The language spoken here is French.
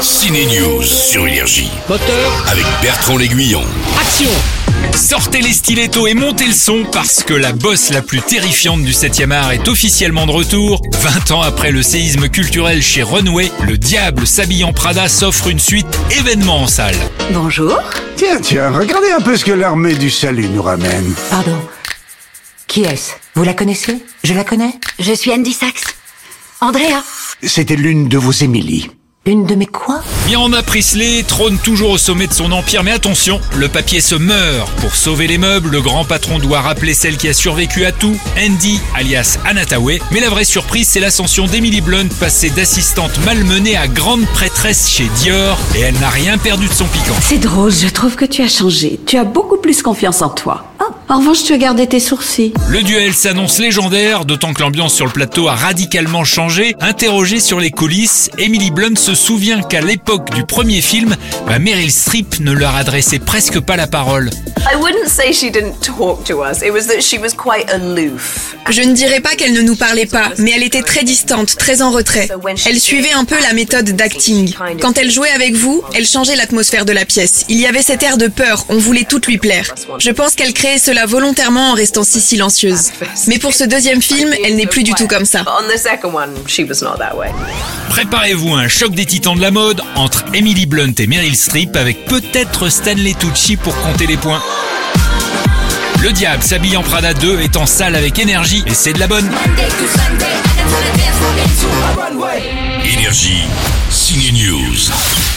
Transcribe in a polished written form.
Ciné News sur Énergie Moteur, avec Bertrand L'Aiguillon. action! Sortez les stilettos et montez le son parce que la bosse la plus terrifiante du 7e art est officiellement de retour. 20 ans après le séisme culturel chez Runway, Le Diable s'habille en Prada s'offre une suite événement en salle. Bonjour. Tiens, regardez un peu ce que l'armée du salut nous ramène. Pardon. Qui est-ce? Vous la connaissez? Je la connais? Je suis Andy Sachs. Andrea. C'était l'une de vos Émilie. Une de mes quoi? Miranda Priestley trône toujours au sommet de son empire, mais attention, le papier se meurt. Pour sauver les meubles, le grand patron doit rappeler celle qui a survécu à tout, Andy, alias Anataway. Mais la vraie surprise, c'est l'ascension d'Emily Blunt, passée d'assistante malmenée à grande prêtresse chez Dior, et elle n'a rien perdu de son piquant. C'est drôle, je trouve que tu as changé. Tu as beaucoup plus confiance en toi. En revanche, tu as gardé tes sourcils. Le duel s'annonce légendaire, d'autant que l'ambiance sur le plateau a radicalement changé. Interrogée sur les coulisses, Emily Blunt se souvient qu'à l'époque du premier film, Meryl Streep ne leur adressait presque pas la parole. I wouldn't say she didn't talk to us. It was that she was quite aloof. Je ne dirais pas qu'elle ne nous parlait pas, mais elle était très distante, très en retrait. Elle suivait un peu la méthode d'acting. Quand elle jouait avec vous, elle changeait l'atmosphère de la pièce. Il y avait cet air de peur, on voulait tout lui plaire. Je pense qu'elle créait cela volontairement en restant si silencieuse. Mais pour ce deuxième film, elle n'est plus du tout comme ça. On the second one, she was not that way. Préparez-vous à un choc des titans de la mode entre Emily Blunt et Meryl Streep avec peut-être Stanley Tucci pour compter les points. Le Diable s'habille en Prada 2 est en salle avec énergie et c'est de la bonne. Énergie, Ciné News.